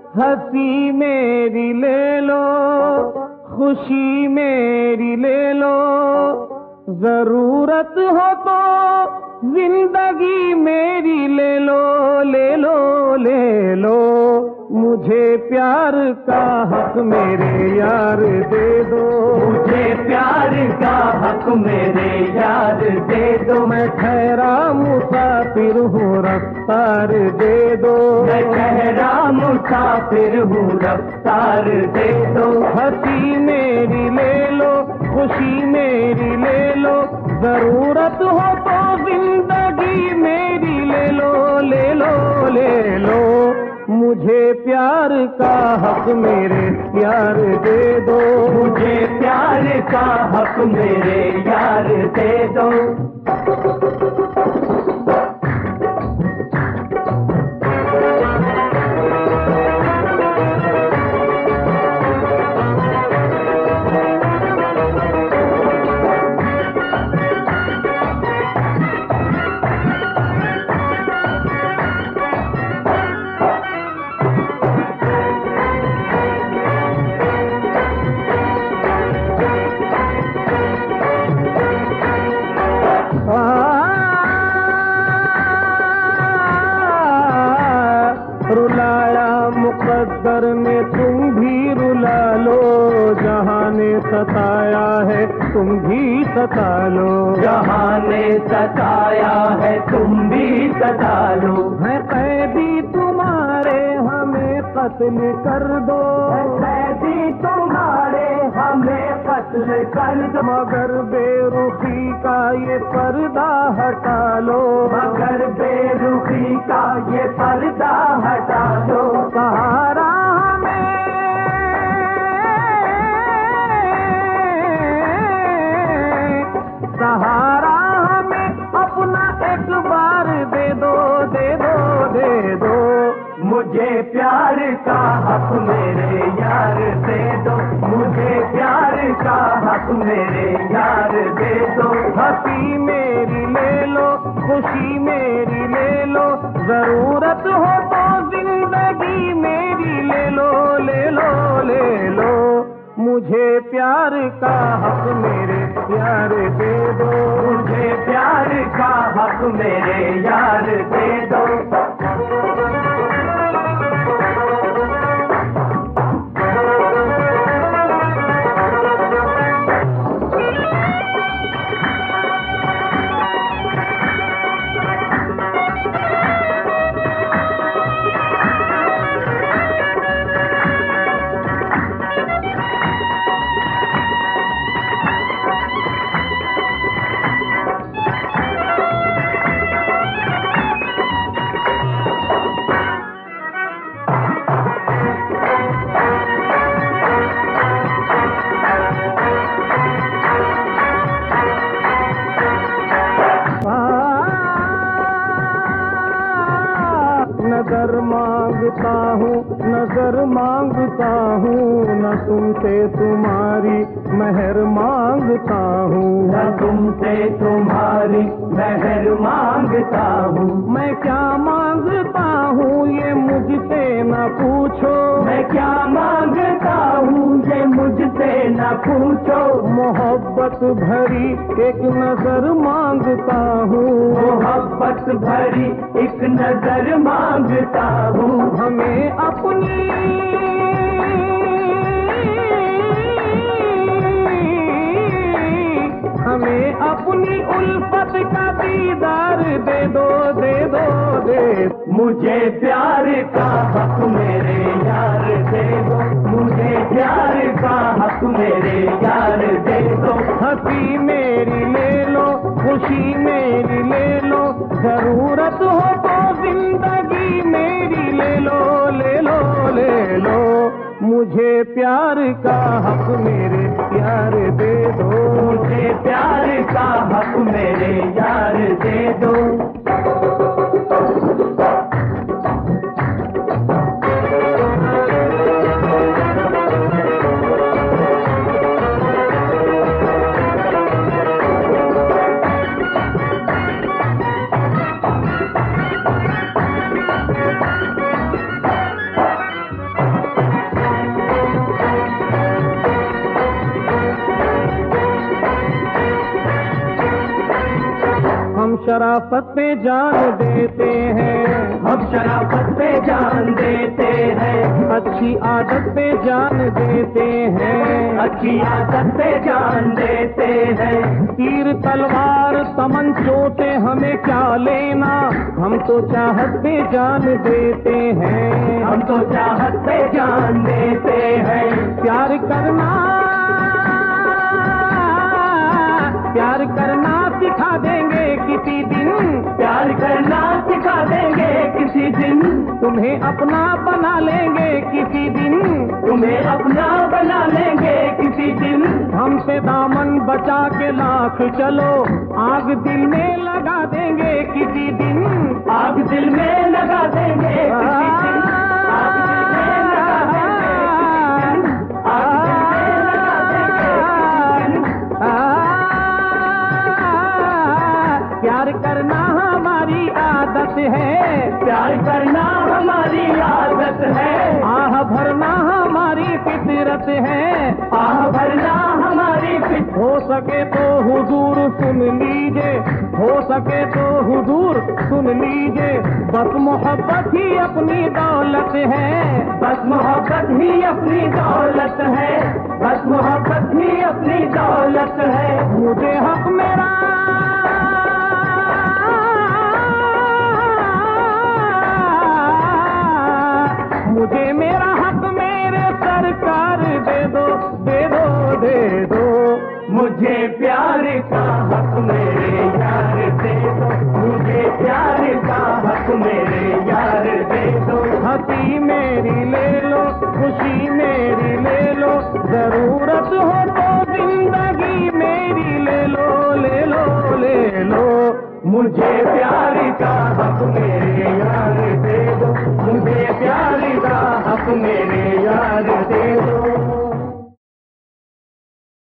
हंसी मेरी ले लो, खुशी मेरी ले लो, जरूरत हो तो जिंदगी मेरी ले लो, ले लो, ले लो। मुझे प्यार का हक मेरे यार दे दो, मुझे प्यार का हक मेरे यार दे दो। मैं ठहरा मुसाफिर हूँ रफ्तार दे दो, मैं ठहरा मुसाफिर हूँ रफ्तार दे दो। हंसी मेरी ले लो, खुशी मेरी ले लो, जरूरत हो तो जिंदगी मेरी ले लो, ले लो, ले लो। मुझे प्यार का हक मेरे यार दे दो, मुझे प्यार का हक मेरे यार दे दो। रुलाया मुकद्दर ने तुम भी रुला लो, जहां ने सताया है तुम भी सता लो, जहां ने सताया है तुम भी सता लो। है कैदी तुम्हारे हमें कत्ल कर दो, है कैदी तुम्हारे हमें कत्ल कर दो। मगर बेरुखी का ये पर्दा हटा लो, मगर बेरुखी का ये पर्दा हटा दो। सहारा हमें, सहारा हमें अपना एक बार दे दो, दे दो, दे दो। मुझे प्यार का हक मेरे यार दे दो, मुझे प्यार का हक मेरे यार दे दो। हंसी मेरी ले लो, खुशी मेरी ले लो, जरूरत हो तो जिंदगी मेरी ले लो, ले लो, ले लो। मुझे प्यार का हक मेरे यार दे दो, मुझे प्यार का हक मेरे यार दे दो। नजर मांगता हूँ, नजर मांगता हूँ, न तुमसे तुम्हारी मेहर मांगता हूँ, न तुमसे तुम्हारी मेहर मांगता हूँ। मैं क्या मांगता हूँ ये मुझसे न पूछो, मैं क्या मांगता हूँ ये मुझसे न पूछो। मोहब्बत भरी एक नजर मांगता हूँ, मोहब्बत भरी एक नजर मांगता हूँ। हमें अपनी, हमें अपनी उल्फत का दीदार दे दो, दे दो, दे। मुझे प्यार का हक मेरे यार दे दो, मुझे प्यार का हक मेरे यार दे दो। हंसी मेरी ले लो, खुशी मेरी ले लो, जरूरत हो तो जिंदगी मेरी ले लो, ले लो, ले लो। मुझे प्यार का हक मेरे यार दे दो, मुझे प्यार का हक मेरे यार दे दो। शराफत पे जान देते हैं, हम शराफत पे जान देते हैं, अच्छी आदत पे जान देते हैं, अच्छी आदत पे जान देते हैं। तीर तलवार तमंचों से हमें क्या लेना, हम तो चाहत पे जान देते हैं, हम तो चाहत पे जान देते हैं। प्यार करना सिखा देंगे किसी दिन, प्यार करना सिखा देंगे किसी दिन, तुम्हें अपना बना लेंगे किसी दिन, तुम्हें अपना बना लेंगे किसी दिन। हमसे दामन बचा के लाख चलो, आग दिल में लगा देंगे किसी दिन, आग दिल में लगा देंगे किसी दिन, आग दिल में लगा देंगे किसी दिन, आग दिल में लगा देंगे किसी दिन। प्यार करना हमारी आदत है, प्यार करना हमारी आदत है, आह भरना हमारी फितरत है, आह भरना हमारी फितरत। हो सके तो हुजूर सुन लीजिए, हो सके तो हुजूर सुन लीजिए, बस मोहब्बत ही अपनी दौलत है, बस मोहब्बत ही अपनी दौलत है, बस मोहब्बत ही अपनी दौलत है। मुझे हक मेरा मुझे मेरा हक मेरे सरकार दे दो, दे दो, दे दो। मुझे प्यार का हक मेरे यार दे दो, मुझे प्यार का हक मेरे यार दे दो। हंसी मेरी ले लो, खुशी मेरी ले लो, जरूरत हो तो जिंदगी मेरी ले लो, ले लो, ले लो। मुझे प्यार का हक मेरे यार दे दो, मुझे प्यार का हक मेरे यार दे दो।